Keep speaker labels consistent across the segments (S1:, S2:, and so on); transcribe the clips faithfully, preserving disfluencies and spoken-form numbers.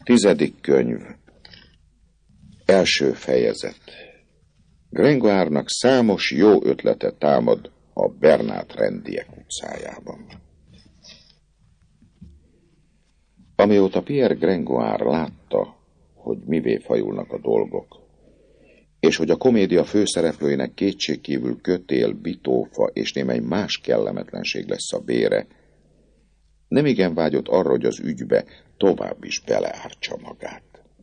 S1: Tizedik könyv. Első fejezet. Gringoire-nak számos jó ötlete támad a Bernát Rendiek utcájában. Amióta Pierre Gringoire látta, hogy mivé fajulnak a dolgok, és hogy a komédia főszereplőinek kétségkívül kötél, bitófa és némely más kellemetlenség lesz a bére, nemigen vágyott arra, hogy az ügybe tovább is beleártsa magát.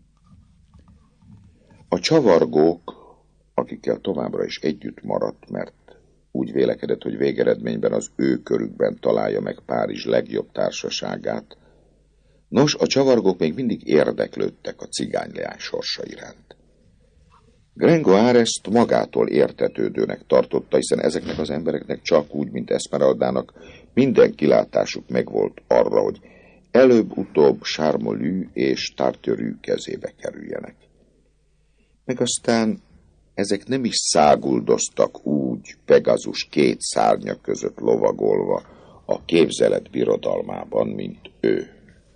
S1: A csavargók, akikkel továbbra is együtt maradt, mert úgy vélekedett, hogy végeredményben az ő körükben találja meg Párizs legjobb társaságát, nos, a csavargók még mindig érdeklődtek a cigányleány sorsa iránt. Gringoire ezt magától értetődőnek tartotta, hiszen ezeknek az embereknek csak úgy, mint Esmeraldának, minden kilátásuk megvolt arra, hogy előbb-utóbb Charmolue és Tarterue kezébe kerüljenek. Meg aztán ezek nem is száguldoztak úgy Pegazus két szárnya között lovagolva a képzelet birodalmában, mint ő.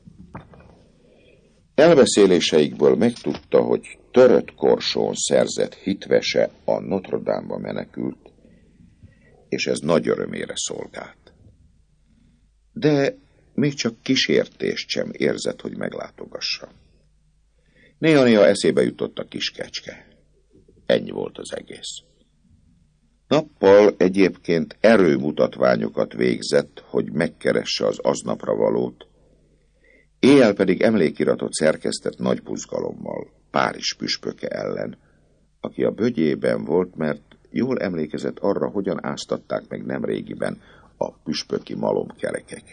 S1: Elbeszéléseikből megtudta, hogy törött korsón szerzett hitvese a Notre Dame-ba menekült, és ez nagy örömére szolgált. De még csak kísértést sem érzett, hogy meglátogassa. Néha-néha eszébe jutott a kis kecske. Ennyi volt az egész. Nappal egyébként erőmutatványokat végzett, hogy megkeresse az aznapra valót, éjjel pedig emlékiratot szerkesztett nagy buzgalommal Párizs püspöke ellen, aki a bögyében volt, mert jól emlékezett arra, hogyan áztatták meg nemrégiben a püspöki malomkerekek.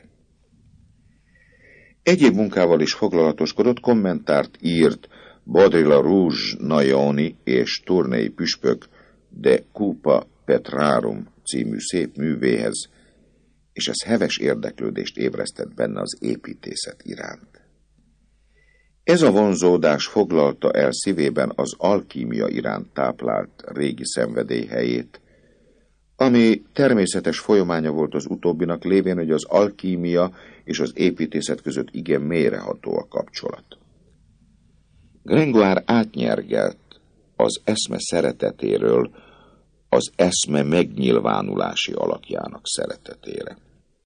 S1: Egyéb munkával is foglalatoskodott, kommentárt írt Baudry-la-Rouge Naioni és Tournai püspök de Cupa Petrarum című szép művéhez, és ez heves érdeklődést ébresztett benne az építészet iránt. Ez a vonzódás foglalta el szívében az alkímia iránt táplált régi szenvedély helyét, ami természetes folyamánya volt az utóbbinak, lévén, hogy az alkímia és az építészet között igen mélyreható a kapcsolat. Gringoire átnyergelt az eszme szeretetéről az eszme megnyilvánulási alakjának szeretetére.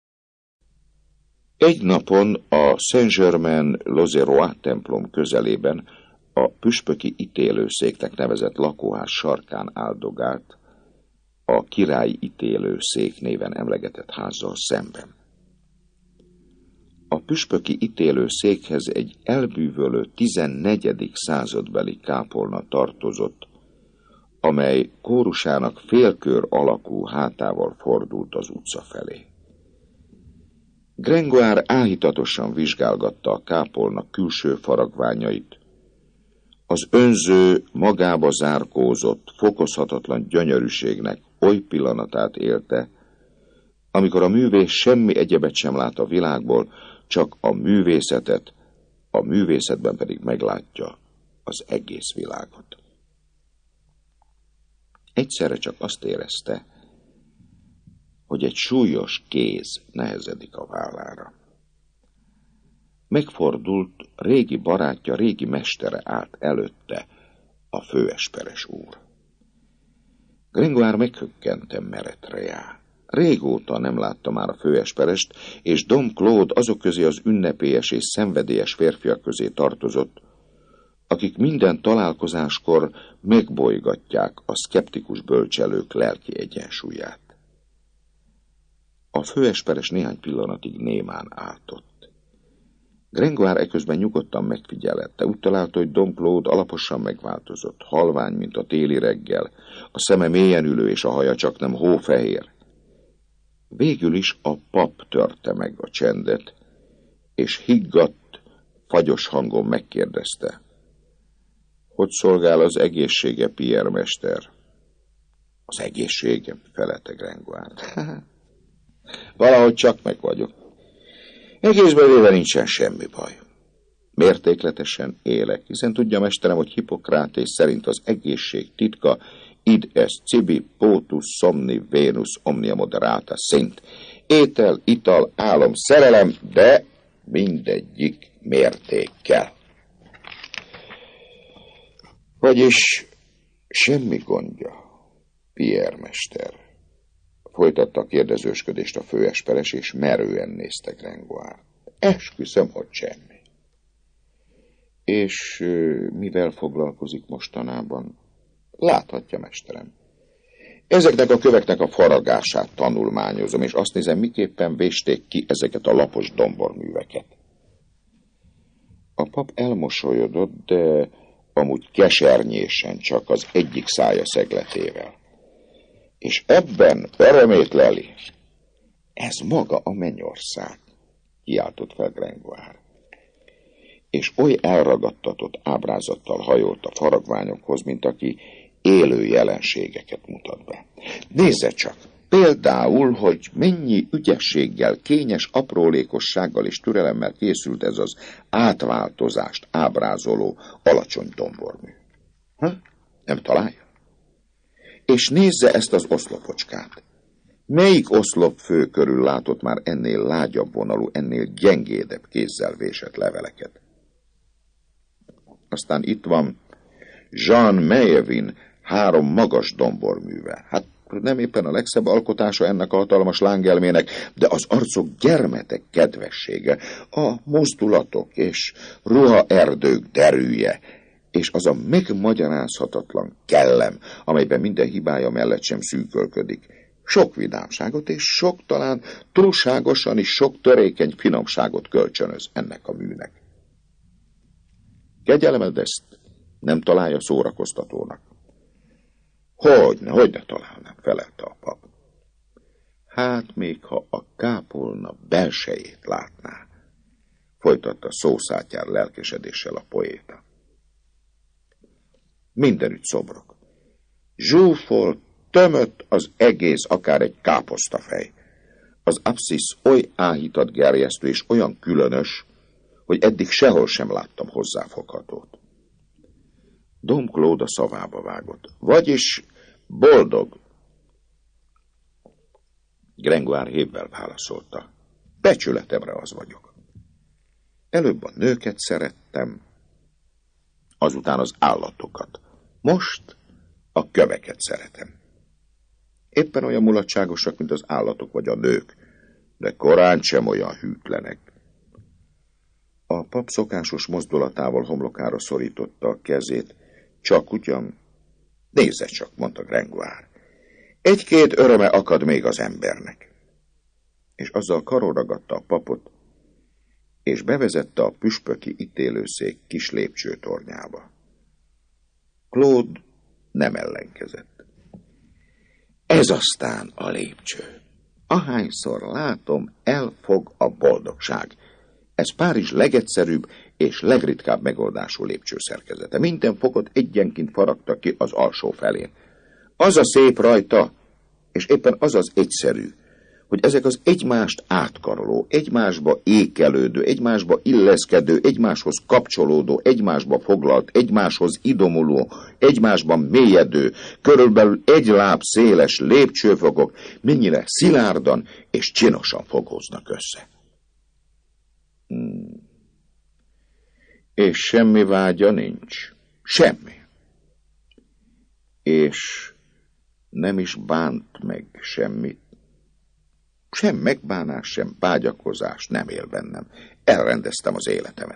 S1: Egy napon a Saint-Germain-l'Auxerrois templom közelében a püspöki ítélőszéknek nevezett lakóház sarkán áldogált, a királyi ítélőszék néven emlegetett házzal szemben. A püspöki ítélőszékhez egy elbűvölő tizennegyedik századbeli kápolna tartozott, amely kórusának félkör alakú hátával fordult az utca felé. Gringoire áhítatosan vizsgálgatta a kápolna külső faragványait. Az önző, magába zárkózott, fokozhatatlan gyönyörűségnek oly pillanatát élte, amikor a művész semmi egyebet sem lát a világból, csak a művészetet, a művészetben pedig meglátja az egész világot. Egyszerre csak azt érezte, hogy egy súlyos kéz nehezedik a vállára. Megfordult, régi barátja, régi mestere állt előtte, a főesperes úr. Gringoire meghökkentem meretre jár. Régóta nem látta már a főesperest, és Dom Claude azok közé az ünnepélyes és szenvedélyes férfiak közé tartozott, akik minden találkozáskor megbolygatják a szkeptikus bölcselők lelki egyensúlyát. A főesperes néhány pillanatig némán áltott. Gringoire eközben nyugodtan megfigyelette. Úgy találta, hogy Dom Claude alaposan megváltozott, halvány, mint a téli reggel, a szeme mélyen ülő és a haja csak nem hófehér. Végül is a pap törte meg a csendet, és higgadt, fagyos hangon megkérdezte: hogy szolgál az egészsége, Pierre mester? Az egészségem, felelte Gringoire. Valahogy csak meg vagyok. Egészben véve nincsen semmi baj. Mértékletesen élek, hiszen tudja mesterem, hogy Hippokratés szerint az egészség titka id est cibi potus somni venus omnia moderata szint. Étel, ital, álom, szerelem, de mindegyik mértékkel. Vagyis semmi gondja, Pierre mester. Folytatta a kérdezősködést a főesperes, és merően nézte Gringoire. Esküszöm, hogy semmi. És mivel foglalkozik mostanában? Láthatja, mesterem. Ezeknek a köveknek a faragását tanulmányozom, és azt nézem, miképpen vésték ki ezeket a lapos domborműveket. A pap elmosolyodott, de amúgy kesernyésen, csak az egyik szája szegletével. És ebben örömét leli. Ez maga a mennyország, kiáltott fel Gringoire. És oly elragadtatott ábrázattal hajolt a faragványokhoz, mint aki élő jelenségeket mutat be. Nézze csak, például, hogy mennyi ügyességgel, kényes aprólékossággal és türelemmel készült ez az átváltozást ábrázoló alacsony dombormű. Ha? Nem találja? És nézze ezt az oszlopocskát. Melyik oszlopfő körül látott már ennél lágyabb vonalú, ennél gyengédebb kézzel vésett leveleket? Aztán itt van Jean Meyervin három magas domborműve. Hát nem éppen a legszebb alkotása ennek a hatalmas lángelmének, de az arcok gyermetek kedvessége, a mozdulatok és ruhaerdők derűje, és az a megmagyarázhatatlan kellem, amelyben minden hibája mellett sem szűkölködik. Sok vidámságot és sok, talán túlságosan is sok törékeny finomságot kölcsönöz ennek a műnek. Kegyelmed ezt nem találja szórakoztatónak. Hogyne, hogy ne találnám, felelte a pap. Hát még ha a kápolna belsejét látná, folytatta szószátyár lelkesedéssel a poéta. Mindenütt szobrok. Zsúfolt, tömött az egész, akár egy káposztafej. Az abszisz oly áhítat gerjesztő és olyan különös, hogy eddig sehol sem láttam hozzáfoghatót. Dom Claude a szavába vágott. Vagyis boldog. Gringoire hévvel válaszolta. Becsületemre az vagyok. Előbb a nőket szerettem, azután az állatokat. Most a köveket szeretem. Éppen olyan mulatságosak, mint az állatok vagy a nők, de korán sem olyan hűtlenek. A pap szokásos mozdulatával homlokára szorította a kezét. Csak ugyan, nézze csak, mondta Gringoire. Egy-két öröme akad még az embernek. És azzal karon ragadta a papot, és bevezette a püspöki ítélőszék kis lépcsőtornyába. Claude nem ellenkezett. Ez aztán a lépcső. Ahányszor látom, elfog a boldogság. Ez Párizs legegyszerűbb és legritkább megoldású lépcsőszerkezete. Minden fokot egyenként faragta ki az alsó felén. Az a szép rajta, és éppen az az egyszerű, hogy ezek az egymást átkaroló, egymásba ékelődő, egymásba illeszkedő, egymáshoz kapcsolódó, egymásba foglalt, egymáshoz idomuló, egymásban mélyedő, körülbelül egy láb széles lépcsőfokok mennyire szilárdan és csinosan fogóznak össze. Hmm. És semmi vágya nincs. Semmi. És nem is bánt meg semmit. Sem megbánás, sem vágyakozás nem él bennem. Elrendeztem az életemet.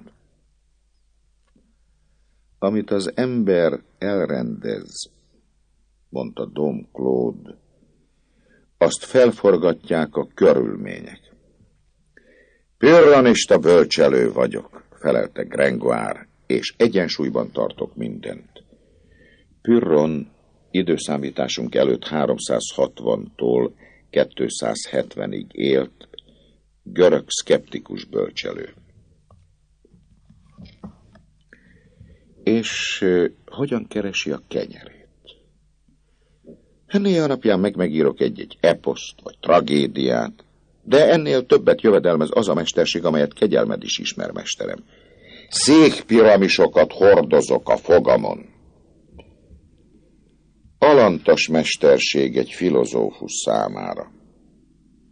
S1: Amit az ember elrendez, mondta Dom Claude, azt felforgatják a körülmények. Pürranista bölcselő vagyok, felelte Gringoire, és egyensúlyban tartok mindent. Pürron időszámításunk előtt háromszázhatvantól kétszázhetvenig élt, görög szkeptikus bölcselő. És uh, hogyan keresi a kenyerét? Néha napján meg megírok egy-egy eposzt vagy tragédiát, de ennél többet jövedelmez az a mesterség, amelyet kegyelmed is ismer, mesterem. Székpiramisokat hordozok a fogamon. Alantas mesterség egy filozófus számára.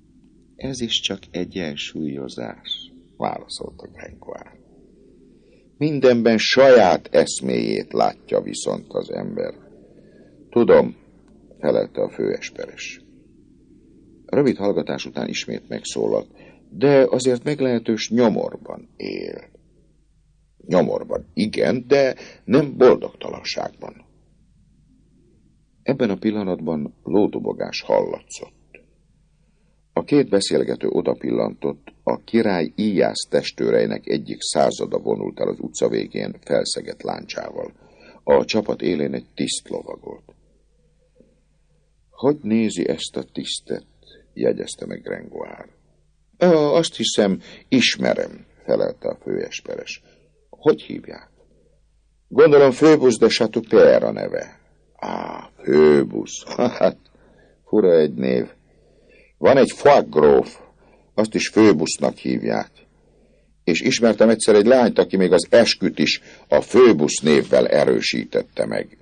S1: Ez is csak egyensúlyozás, válaszolta Gringoire. Mindenben saját eszméjét látja viszont az ember. Tudom, felelte a főesperes. Rövid hallgatás után ismét megszólalt, de azért meglehetős nyomorban él. Nyomorban, igen, de nem boldogtalanságban. Ebben a pillanatban lódobogás hallatszott. A két beszélgető odapillantott, a király íjász testőreinek egyik százada vonult el az utca végén felszegett láncsával. A csapat élén egy tiszt lovagolt. Hogy nézi ezt a tisztet? Jegyezte meg Gringoire. Azt hiszem, ismerem, felelte a főesperes. Hogy hívják? Gondolom Phoebus de Chateaupierre a neve. Á, Phoebus, hát, fura egy név. Van egy foie gróf, azt is Phoebusnak hívják. És ismertem egyszer egy lányt, aki még az esküt is a Phoebus névvel erősítette meg.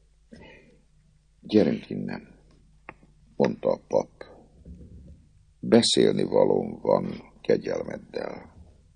S1: Gyerünk innen, mondta a pap. Beszélni valóm van kegyelmeddel.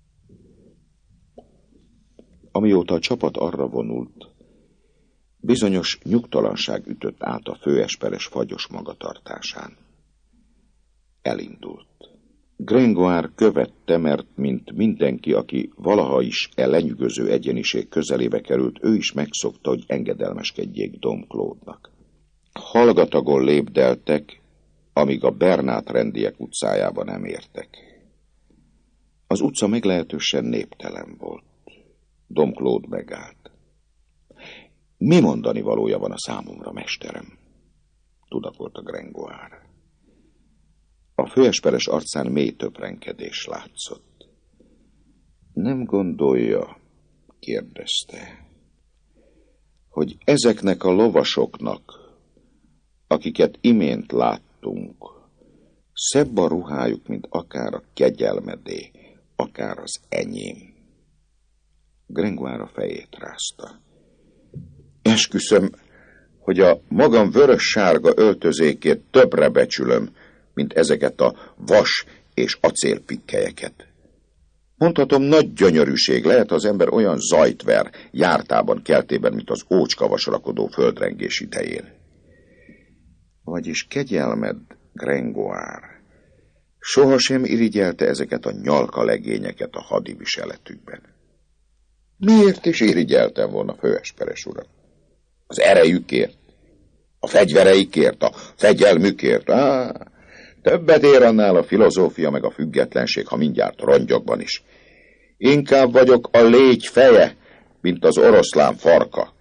S1: Amióta a csapat arra vonult, bizonyos nyugtalanság ütött át a főesperes fagyos magatartásán. Elindult. Gringoire követte, mert mint mindenki, aki valaha is e lenyűgöző egyeniség közelébe került, ő is megszokta, hogy engedelmeskedjék Dom Claude-nak. Hallgatagon lépdeltek, amíg a Bernát rendiek utcájába nem értek. Az utca meglehetősen néptelen volt. Dom Claude megállt. Mi mondani valója van a számomra, mesterem? Tudakolta Gringoire. A főesperes arcán mély töprengedés látszott. Nem gondolja, kérdezte, hogy ezeknek a lovasoknak, akiket imént láttunk, szebb a ruhájuk, mint akár a kegyelmedé, akár az enyém. Gringoire a fejét rázta. Esküszöm, hogy a magam vörös-sárga öltözékét többre becsülöm, mint ezeket a vas és acélpikkelyeket. Mondhatom, nagy gyönyörűség lehet, az ember olyan zajt ver jártában, keltében, mint az ócskavas rakodó földrengés idején. Vagyis kegyelmed, Gringoire, sohasem irigyelte ezeket a nyalka legényeket a hadi viseletükben. Miért is irigyeltem volna, főesperes uram? Az erejükért, a fegyvereikért, a fegyelmükért. Á, többet ér annál a filozófia meg a függetlenség, ha mindjárt rongyokban is. Inkább vagyok a légy feje, mint az oroszlán farka.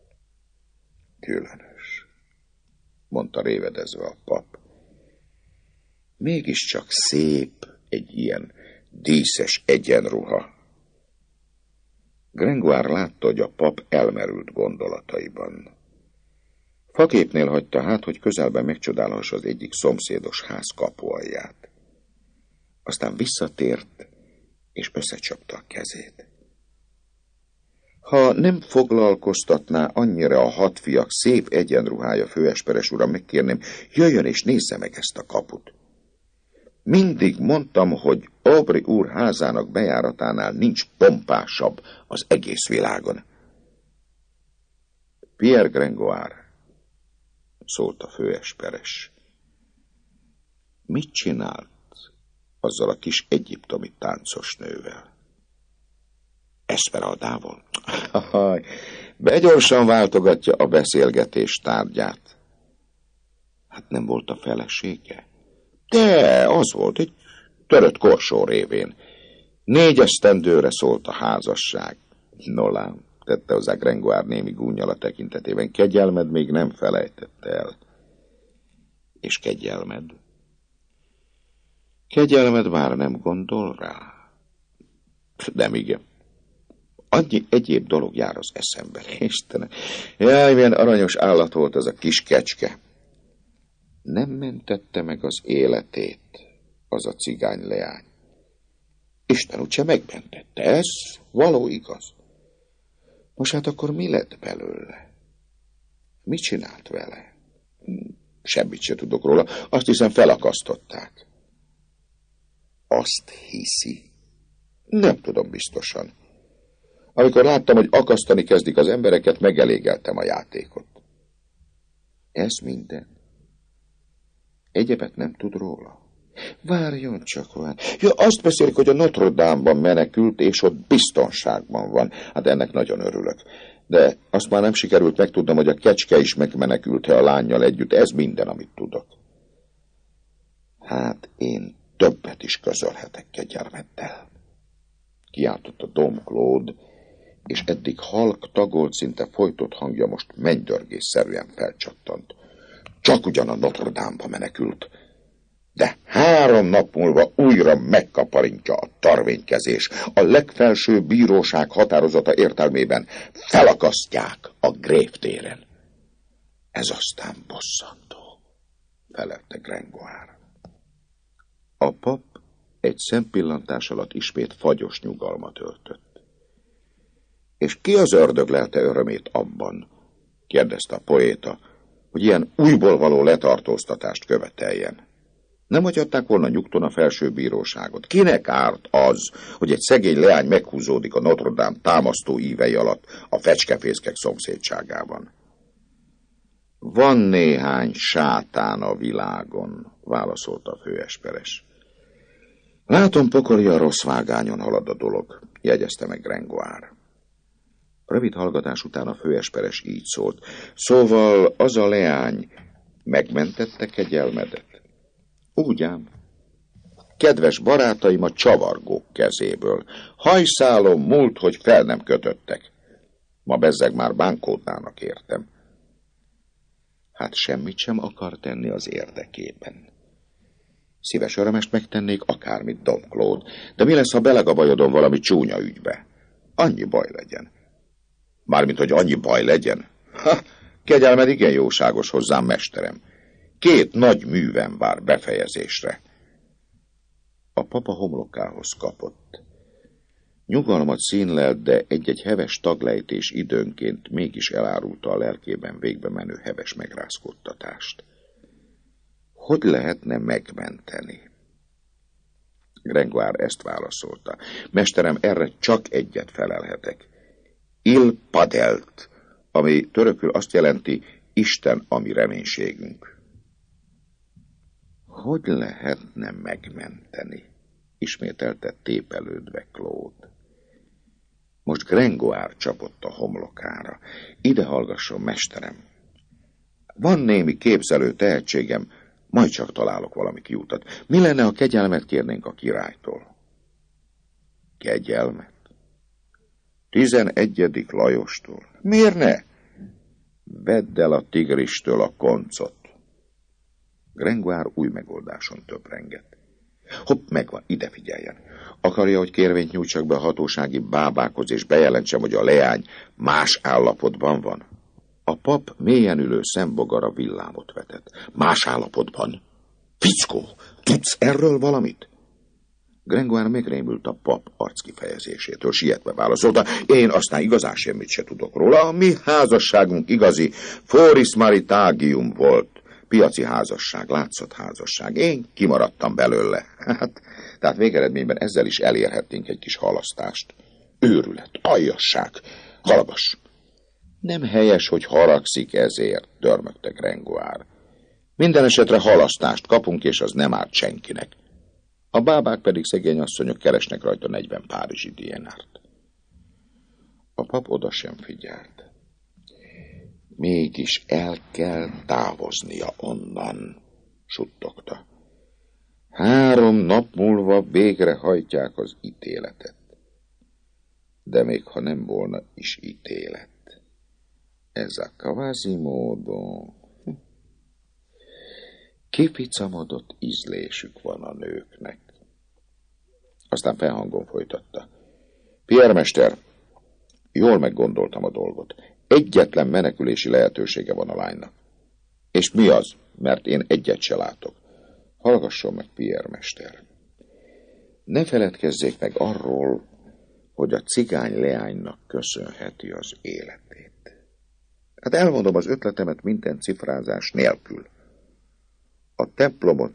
S1: Különös, mondta révedezve a pap. Mégiscsak szép egy ilyen díszes egyenruha. Gringoire látta, hogy a pap elmerült gondolataiban. Faképnél hagyta hát, hogy közelben megcsodálhassa az egyik szomszédos ház kapualját. Aztán visszatért, és összecsapta a kezét. Ha nem foglalkoztatná annyira a hatfiak szép egyenruhája, főesperes uram, megkérném, jöjjön és nézze meg ezt a kaput. Mindig mondtam, hogy Aubry úr házának bejáratánál nincs pompásabb az egész világon. Pierre Gringoire, szólt a főesperes. Mit csinált azzal a kis egyiptomi táncos nővel? Esmeraldával? Begyorsan váltogatja a beszélgetés tárgyát. Hát nem volt a felesége? De az volt, egy törött korsó révén. Négy esztendőre szólt a házasság. Nolám, tette hozzá Gringoire némi gúnnyal a tekintetében. Kegyelmed még nem felejtette el. És kegyelmed? Kegyelmed már nem gondol rá? Nem, igen. Annyi egyéb dolog jár az eszembe, Istenem. Jaj, milyen aranyos állat volt az a kis kecske. Nem mentette meg az életét az a cigány leány. Isten úgyse megmentette, ez való igaz. Most hát akkor mi lett belőle? Mit csinált vele? Semmit se tudok róla, azt hiszem felakasztották. Azt hiszi? Nem tudom biztosan. Amikor láttam, hogy akasztani kezdik az embereket, megelégeltem a játékot. Ez minden. Egyebet nem tud róla. Várjon csak, vár. Ja, azt beszélik, hogy a Notre Dame-ban menekült, és ott biztonságban van. Hát ennek nagyon örülök. De azt már nem sikerült megtudnom, hogy a kecske is megmenekült-e a lánnyal együtt. Ez minden, amit tudok. Hát én többet is közölhetek kegyelmettel. Kiáltotta Dom Claude, és eddig halk, tagolt, szinte folytott hangja most mennydörgésszerűen felcsattant. Csak ugyan a Notre Dame-ba menekült, de három nap múlva újra megkaparintja a törvénykezés. A legfelső bíróság határozata értelmében felakasztják a Grévtéren. Ez aztán bosszantó, felelte Gringoire. A pap egy szempillantás alatt ismét fagyos nyugalmat öltött. És ki az ördög lelte örömét abban, kérdezte a poéta, hogy ilyen újból való letartóztatást követeljen? Nem hagyhatták volna nyugton a felső bíróságot. Kinek árt az, hogy egy szegény leány meghúzódik a Notre Dame támasztó ívei alatt a fecskefészkek szomszédságában? Van néhány sátán a világon, válaszolta a főesperes. Látom, pokoli a rossz vágányon halad a dolog, jegyezte meg Gringoire. Rövid hallgatás után a főesperes így szólt. Szóval az a leány megmentette kegyelmedet? Úgy ám. Kedves barátaim a csavargók kezéből. Hajszálom múlt, hogy fel nem kötöttek. Ma bezzeg már bánkódnának értem. Hát semmit sem akar tenni az érdekében. Szíves örömest megtennék akármit, Dom Claude, de mi lesz, ha belegabajodom valami csúnya ügybe? Annyi baj legyen. Mármint, hogy annyi baj legyen? Ha, kegyelmed igen jóságos hozzám, mesterem. Két nagy művem vár befejezésre. A papa homlokához kapott. Nyugalmat színlelt, de egy-egy heves taglejtés időnként mégis elárulta a lelkében végbe menő heves megrázkódtatást. Hogy lehetne megmenteni? Gringoire ezt válaszolta. Mesterem, erre csak egyet felelhetek. Il padelt, ami törökül azt jelenti, Isten a mi reménységünk. Hogy lehetne megmenteni? Ismételte tépelődve Claude. Most Gringoire csapott a homlokára. Ide hallgasson, mesterem. Van némi képzelő tehetségem, majd csak találok valami kiutat. Mi lenne, ha kegyelmet kérnénk a királytól? Kegyelmet? Tizenegyedik Lajostól? Miért ne? Vedd el a tigristől a koncot. Gringoire új megoldáson töprengett. Hopp, megvan, ide figyeljen. Akarja, hogy kérvényt nyújtsak be a hatósági bábákhoz, és bejelentsem, hogy a leány más állapotban van? A pap mélyen ülő szembogara villámot vetett. Más állapotban? Fickó, tudsz erről valamit? Gringoire megrémült a pap arckifejezésétől, sietve válaszolta. Én aztán igazán semmit se tudok róla. A mi házasságunk igazi foris maritagium volt. Piaci házasság, látszott házasság. Én kimaradtam belőle. Hát, tehát végeredményben ezzel is elérhetnénk egy kis halasztást. Őrület, aljasság, hallgass. Nem helyes, hogy haragszik ezért, dörmögte Gringoire. Minden esetre halasztást kapunk, és az nem árt senkinek. A bábák pedig szegény asszonyok keresnek rajta negyven párizsi diénárt. A pap oda sem figyelt. Mégis el kell távoznia onnan, suttogta. Három nap múlva végrehajtják az ítéletet. De még ha nem volna is ítélet. Ez a Quasimodo. Kificamodott ízlésük van a nőknek. Aztán felhangon folytatta. Pierre mester, jól meggondoltam a dolgot. Egyetlen menekülési lehetősége van a lánynak. És mi az? Mert én egyet se látok. Hallgasson meg, Pierre mester. Ne feledkezzék meg arról, hogy a cigány leánynak köszönheti az életét. Hát elmondom az ötletemet minden cifrázás nélkül. A templomot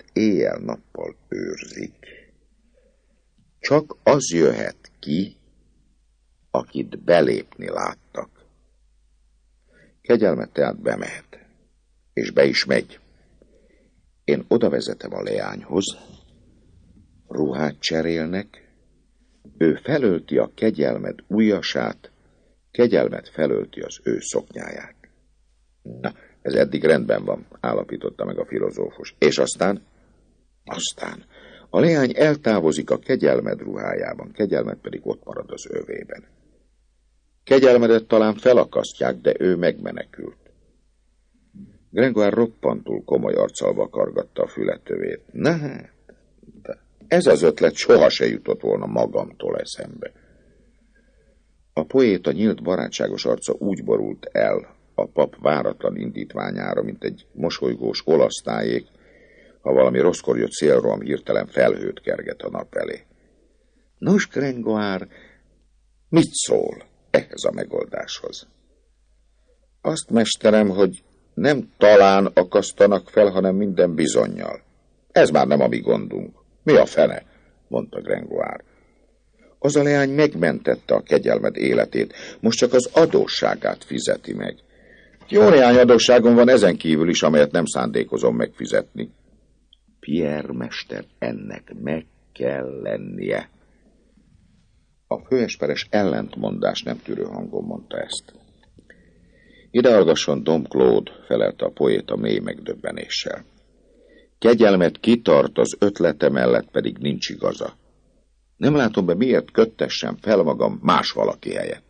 S1: akit belépni láttak. Kegyelmet tehát bemehet, és be is megy. Én oda vezetem a leányhoz, ruhát cserélnek, ő felölti a Kegyelmet ujjasát, Kegyelmet felölti az ő szoknyáját. Na, ez eddig rendben van, állapította meg a filozófus. És aztán? Aztán a leány eltávozik a Kegyelmed ruhájában, Kegyelmed pedig ott marad az övében. Kegyelmedet talán felakasztják, de ő megmenekült. Grengoire roppantul komoly arccal vakargatta a fületövét. Na hát, ez az ötlet soha se jutott volna magamtól eszembe. A poéta nyílt barátságos arca úgy borult el a pap váratlan indítványára, mint egy mosolygós olasz tájék, ha valami rosszkor jött szélroham hirtelen felhőt kerget a nap elé. Nos, Grengoire, mit szól ehhez a megoldáshoz? Azt, mesterem, hogy nem talán akasztanak fel, hanem minden bizonnyal. Ez már nem a mi gondunk. Mi a fene? Mondta Grengoire. Az a leány megmentette a Kegyelmed életét, most csak az adósságát fizeti meg. Jó néhány adósságom van ezen kívül is, amelyet nem szándékozom megfizetni. Pierre mester, ennek meg kell lennie. A főesperes ellentmondás nem tűrő hangon mondta ezt. Ide hallgasson, Dom Claude, felelte a poéta mély megdöbbenéssel. Kegyelmet kitart, az ötlete mellett pedig nincs igaza. Nem látom be, miért köttessem fel magam más valaki helyett.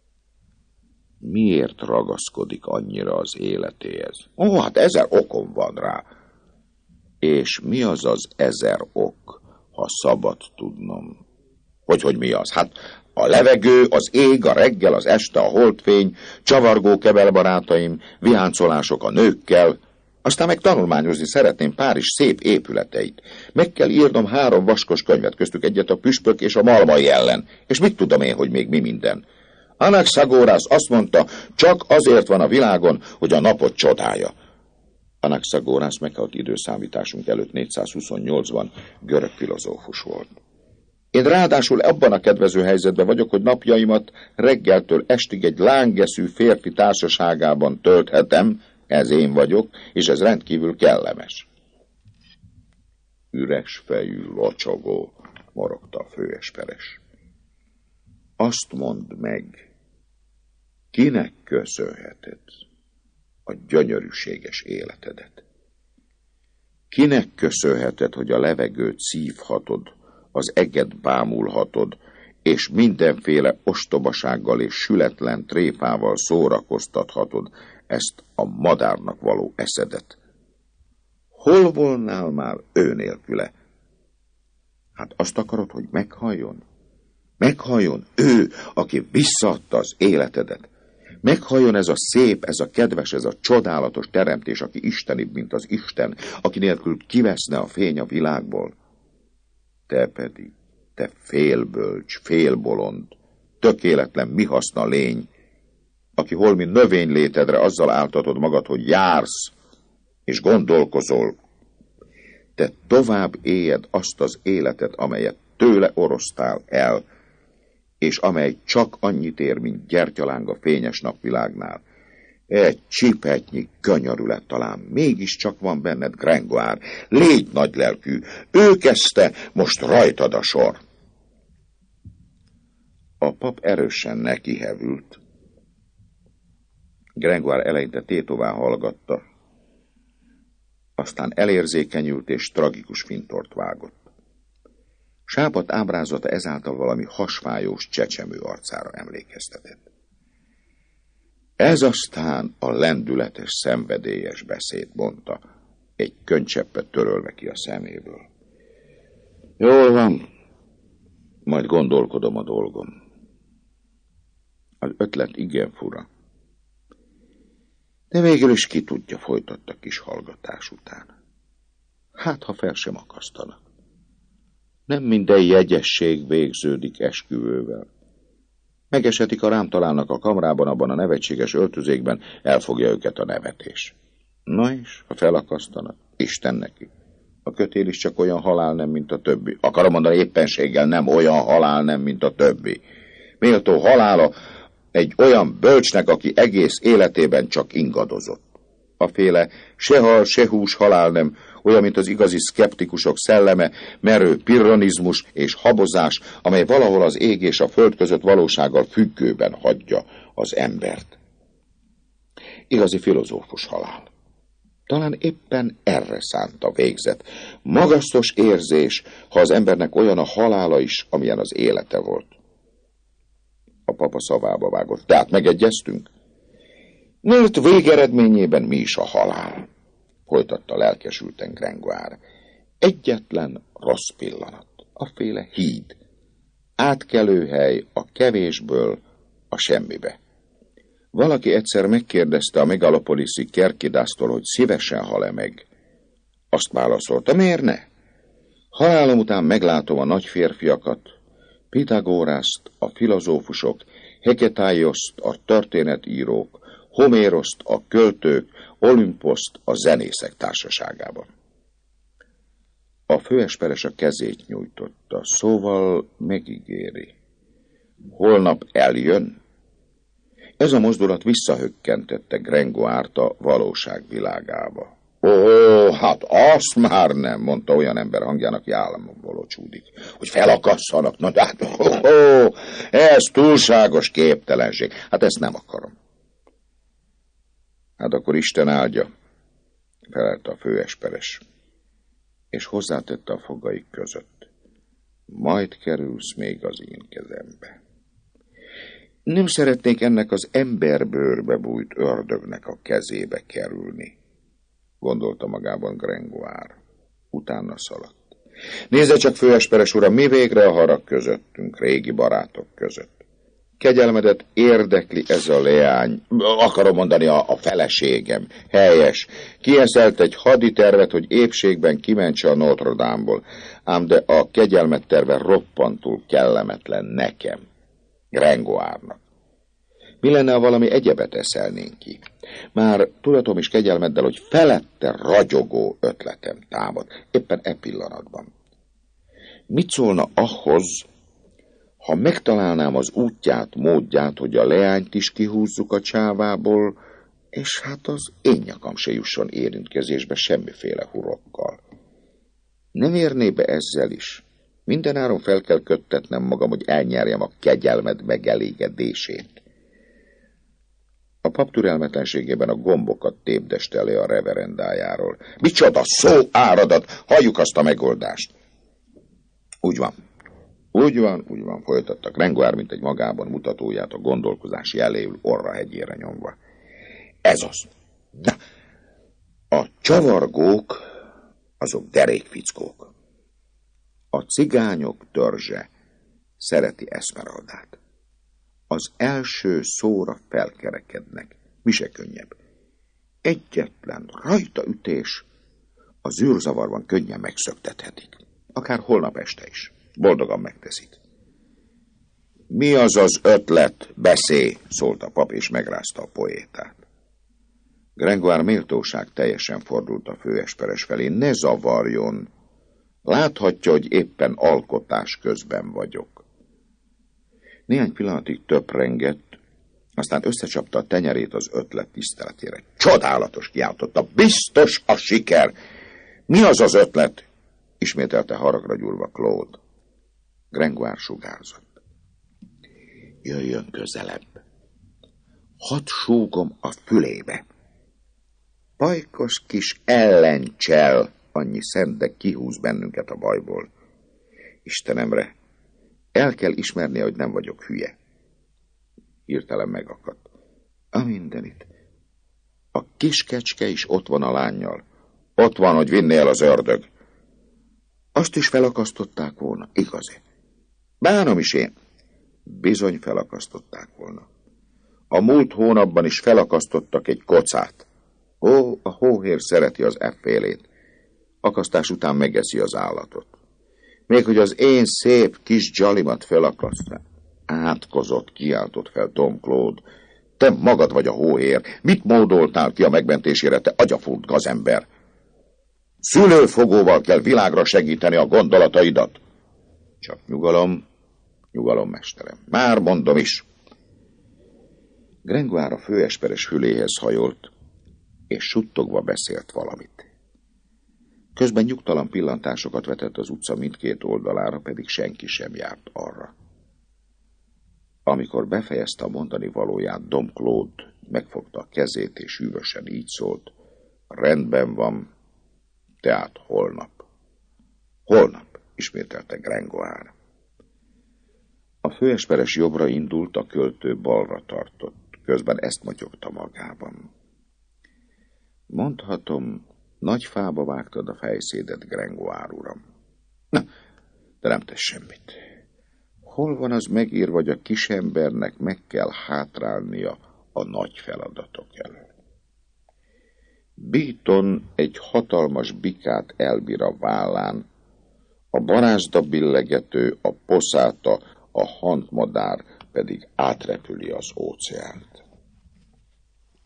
S1: Miért ragaszkodik annyira az életéhez? Ó, hát ezer okom van rá. És mi az az ezer ok, ha szabad tudnom? Hogy, hogy mi az? Hát a levegő, az ég, a reggel, az este, a holdfény, csavargó kebelbarátaim, viháncolások a nőkkel. Aztán meg tanulmányozni szeretném Párizs szép épületeit. Meg kell írnom három vaskos könyvet, köztük egyet a püspök és a malmai ellen. És mit tudom én, hogy még mi minden? Anaxagórász azt mondta, csak azért van a világon, hogy a napot csodálja. Anaxagórász meghalt időszámításunk előtt négyszázhuszonnyolcban görög filozófus volt. Én ráadásul abban a kedvező helyzetben vagyok, hogy napjaimat reggeltől estig egy lángeszű férfi társaságában tölthetem, ez én vagyok, és ez rendkívül kellemes. Üres fejű locsogó, morogta a főesperes. Azt mondd meg, kinek köszönheted a gyönyörűséges életedet? Kinek köszönheted, hogy a levegőt szívhatod, az eget bámulhatod, és mindenféle ostobasággal és sületlen tréfával szórakoztathatod ezt a madárnak való eszedet? Hol volnál már ő nélküle? Hát azt akarod, hogy meghalljon? Meghalljon ő, aki visszaadta az életedet. Meghalljon ez a szép, ez a kedves, ez a csodálatos teremtés, aki istenibb, mint az Isten, aki nélkül kiveszne a fény a világból. Te pedig, te félbölcs, félbolond, tökéletlen mi haszna lény, aki holmi növénylétedre azzal áltatod magad, hogy jársz és gondolkozol. Te tovább éljed azt az életet, amelyet tőle orosztál el, és amely csak annyit ér, mint gyertyaláng a fényes napvilágnál. Egy csipetnyi könyörület talán mégiscsak van benned, Grengoire. Légy nagylelkű, ő kezdte, most rajtad a sor. A pap erősen nekihevült. Grengoire eleinte tétován hallgatta, aztán elérzékenyült és tragikus fintort vágott. Sápadt ábrázata ezáltal valami hasfájós csecsemő arcára emlékeztetett. Ez aztán a lendületes, szenvedélyes beszéd, mondta, egy könycseppet törölve ki a szeméből. Jól van, majd gondolkodom a dolgom. Az ötlet igen fura. De végül is ki tudja, folytatta kis hallgatás után. Hát, ha fel sem akasztanak. Nem minden jegyesség végződik esküvővel. Megesetik, ha rám találnak a kamrában, abban a nevetséges öltözékben, elfogja őket a nevetés. Na és, ha felakasztanak, Isten neki. A kötél is csak olyan halál nem, mint a többi. Akarom mondani éppenséggel nem olyan halál nem, mint a többi. méltó halála egy olyan bölcsnek, aki egész életében csak ingadozott. A féle se hal, se hús halál nem, olyan, mint az igazi szkeptikusok szelleme, merő pirronizmus és habozás, amely valahol az ég és a föld között valósággal függőben hagyja az embert. Igazi filozófus halál. Talán éppen erre szánta végzet. Magasztos érzés, ha az embernek olyan a halála is, amilyen az élete volt. A papa szavába vágott. Tehát megegyeztünk? Mert végeredményében mi is a halál? Folytatta lelkesülten Grengoire. Egyetlen rossz pillanat. A féle híd. Átkelőhely a kevésből a semmibe. Valaki egyszer megkérdezte a megalopoliszi Kerkidásztól, hogy szívesen hal-e meg. Azt válaszolta, miért ne? Halálom után meglátom a nagy férfiakat, Pitagórászt, a filozófusok, Heketájoszt, a történetírók, Homéroszt, a költők, Olimposzt, a zenészek társaságában. A főesperes a kezét nyújtotta, szóval megígéri. Holnap eljön? Ez a mozdulat visszahökkentette Grengoire-t a valóság világába. Ó, hát azt már nem, mondta olyan ember hangjának, aki államokból csúdik, hogy felakasszanak. Na, de hát, ó, ó, ez túlságos képtelenség. Hát ezt nem akarom. Hát akkor Isten áldja, felelte a főesperes, és hozzátette a fogaik között. Majd kerülsz még az én kezembe. Nem szeretnék ennek az emberbőrbe bújt ördögnek a kezébe kerülni, gondolta magában Grengoire. Utána szaladt. Nézze csak, főesperes uram, mi végre a harag közöttünk, régi barátok között. Kegyelmedet érdekli ez a leány, akarom mondani a, a feleségem, helyes. Kieszelt egy haditervet, hogy épségben kimentse a Notre Dame-ból, ám de a kegyelmet terve roppantul kellemetlen nekem, Grengoire-nak. Mi lenne, ha valami egyebet eszelnénk ki? Már tudatom is kegyelmeddel, hogy felette ragyogó ötletem támad, éppen e pillanatban. Mit szólna ahhoz, ha megtalálnám az útját, módját, hogy a leányt is kihúzzuk a csávából, és hát az én nyakam se jusson érintkezésbe semmiféle hurokkal. Nem érné be ezzel is. Mindenáron fel kell köttetnem magam, hogy elnyerjem a kegyelmed megelégedését. A pap türelmetlenségében a gombokat tépdeste le a reverendájáról. Micsoda szó áradat, halljuk azt a megoldást. Úgy van. Úgy van, úgy van, folytatta Grengoire, mint egy magában mutatóját a gondolkozás jeléül orra hegyére nyomva. Ez az. Na, a csavargók, azok derékfickók. A cigányok törzse szereti Esmeraldát. Az első szóra felkerekednek. Mi se könnyebb. Egyetlen rajtaütés az űrzavarban könnyen megszöktethetik. Akár holnap este is. Boldogan megteszik. Mi az az ötlet? Beszélj, szólt a pap, és megrázta a poétát. Grengoire méltóság teljesen fordult a főesperes felé. Ne zavarjon! Láthatja, hogy éppen alkotás közben vagyok. Néhány pillanatig töprengett, aztán összecsapta a tenyerét az ötlet tiszteletére. Csodálatos, kiáltotta, biztos a siker! Mi az az ötlet? Ismételte haragra gyúlva Claude. Grengoire sugárzott. Jöjjön közelebb. Hadd súgom a fülébe. Pajkos kis ellencsel, annyi szent, de kihúz bennünket a bajból. Istenemre, el kell ismernie, hogy nem vagyok hülye. Hirtelen megakadt. A mindenit. A kis kecske is ott van a lánnyal. Ott van, hogy vinné el az ördög. Azt is felakasztották volna, igaz-e? Bánom is én. Bizony felakasztották volna. A múlt hónapban is felakasztottak egy kocát. Ó, a hóhér szereti az effélét. Akasztás után megeszi az állatot. Még hogy az én szép kis dzsalimat felakasztja. Átkozott, kiáltott fel Dom Claude. Te magad vagy a hóhér. Mit módoltál ki a megmentésére, te agyafurt gazember? Szülőfogóval kell világra segíteni a gondolataidat. Csak nyugalom, Nyugalom, mesterem. Már mondom is. Grengoire a főesperes füléhez hajolt, és suttogva beszélt valamit. Közben nyugtalan pillantásokat vetett az utca mindkét oldalára, pedig senki sem járt arra. Amikor befejezte a mondani valóját, Dom Claude megfogta a kezét, és hűvösen így szólt: rendben van, tehát holnap. Holnap, ismételte Grengoire. A főesperes jobbra indult, a költő balra tartott. Közben ezt motyogta magában. Mondhatom, nagy fába vágtad a fejszédet, Grengoire uram. Na, de nem tesz semmit. Hol van az megír, vagy a kisembernek meg kell hátrálnia a nagy feladatok elől? Béton egy hatalmas bikát elbír a vállán, a barázda billegető, a poszáta, a hantmadár pedig átrepüli az óceánt.